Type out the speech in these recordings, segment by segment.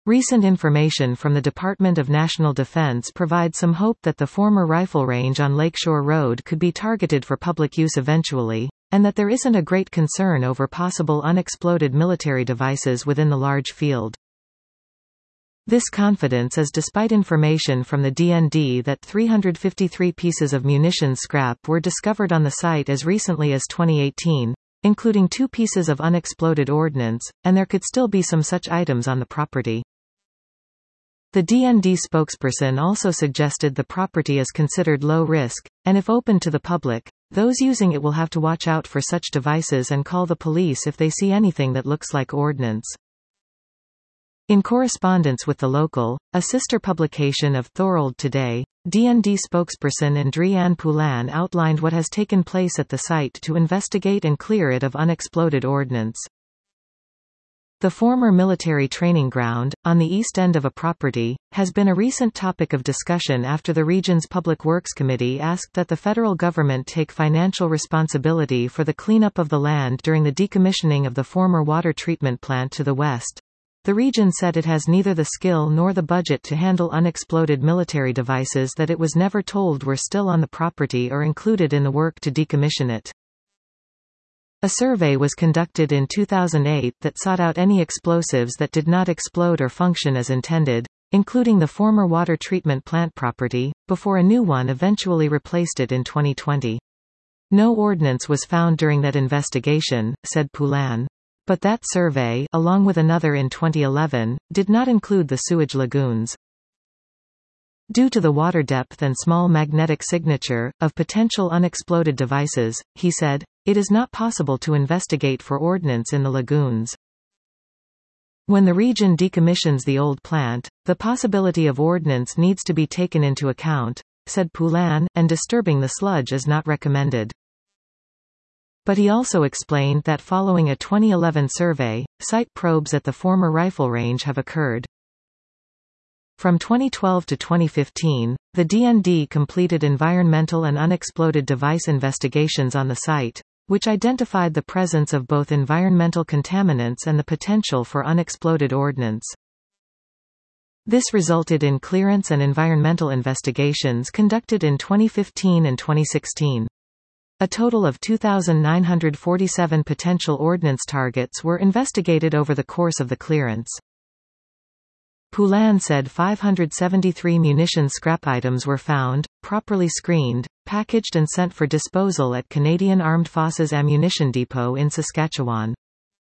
Recent information from the Department of National Defense provides some hope that the former rifle range on Lakeshore Road could be targeted for public use eventually, and that there isn't a great concern over possible unexploded military devices within the large field. This confidence is despite information from the DND that 353 pieces of munitions scrap were discovered on the site as recently as 2018, including 2 pieces of unexploded ordnance, and there could still be some such items on the property. The DND spokesperson also suggested the property is considered low risk, and if open to the public, those using it will have to watch out for such devices and call the police if they see anything that looks like ordnance. In correspondence with The Local, a sister publication of Thorold Today, DND spokesperson Andriy Poulin outlined what has taken place at the site to investigate and clear it of unexploded ordnance. The former military training ground, on the east end of a property, has been a recent topic of discussion after the region's Public Works Committee asked that the federal government take financial responsibility for the cleanup of the land during the decommissioning of the former water treatment plant to the west. The region said it has neither the skill nor the budget to handle unexploded military devices that it was never told were still on the property or included in the work to decommission it. A survey was conducted in 2008 that sought out any explosives that did not explode or function as intended, including the former water treatment plant property, before a new one eventually replaced it in 2020. No ordnance was found during that investigation, said Poulin. But that survey, along with another in 2011, did not include the sewage lagoons. Due to the water depth and small magnetic signature of potential unexploded devices, he said, it is not possible to investigate for ordnance in the lagoons. When the region decommissions the old plant, the possibility of ordnance needs to be taken into account, said Poulin, and disturbing the sludge is not recommended. But he also explained that following a 2011 survey, site probes at the former rifle range have occurred. From 2012 to 2015, the DND completed environmental and unexploded device investigations on the site, which identified the presence of both environmental contaminants and the potential for unexploded ordnance. This resulted in clearance and environmental investigations conducted in 2015 and 2016. A total of 2,947 potential ordnance targets were investigated over the course of the clearance. Poulin said 573 munitions scrap items were found, properly screened, packaged and sent for disposal at Canadian Armed Forces Ammunition Depot in Saskatchewan.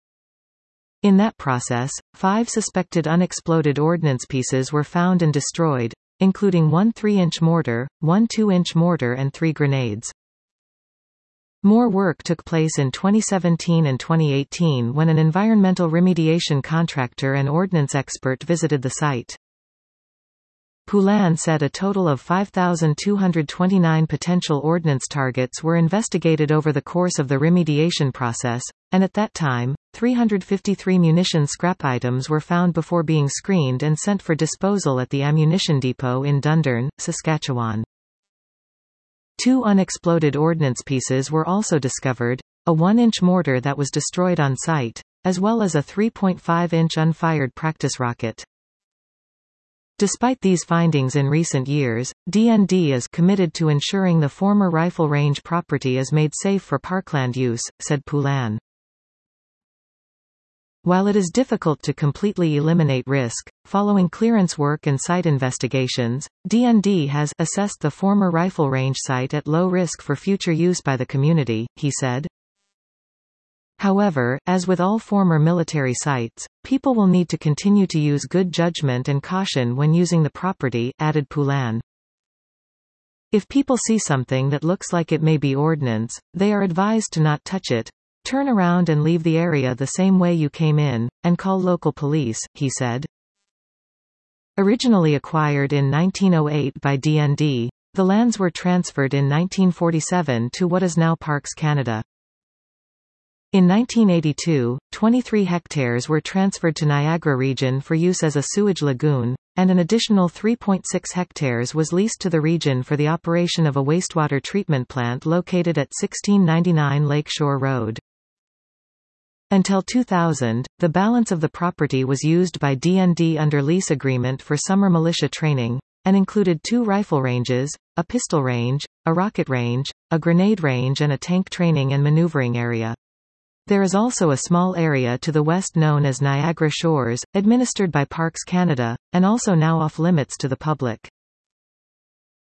In that process, 5 suspected unexploded ordnance pieces were found and destroyed, including 1 3-inch mortar, 1 2-inch mortar and 3 grenades. More work took place in 2017 and 2018 when an environmental remediation contractor and ordnance expert visited the site. Poulin said a total of 5,229 potential ordnance targets were investigated over the course of the remediation process, and at that time, 353 munitions scrap items were found before being screened and sent for disposal at the ammunition depot in Dundurn, Saskatchewan. 2 unexploded ordnance pieces were also discovered, a 1-inch mortar that was destroyed on site, as well as a 3.5-inch unfired practice rocket. Despite these findings in recent years, DND is committed to ensuring the former rifle range property is made safe for parkland use, said Poulin. While it is difficult to completely eliminate risk, following clearance work and site investigations, DND has assessed the former rifle range site at low risk for future use by the community, he said. However, as with all former military sites, people will need to continue to use good judgment and caution when using the property, added Poulin. If people see something that looks like it may be ordnance, they are advised to not touch it. Turn around and leave the area the same way you came in, and call local police, he said. Originally acquired in 1908 by DND, the lands were transferred in 1947 to what is now Parks Canada. In 1982, 23 hectares were transferred to Niagara Region for use as a sewage lagoon, and an additional 3.6 hectares was leased to the region for the operation of a wastewater treatment plant located at 1699 Lakeshore Road. Until 2000, the balance of the property was used by DND under lease agreement for summer militia training, and included 2 rifle ranges, a pistol range, a rocket range, a grenade range and a tank training and maneuvering area. There is also a small area to the west known as Niagara Shores, administered by Parks Canada, and also now off-limits to the public.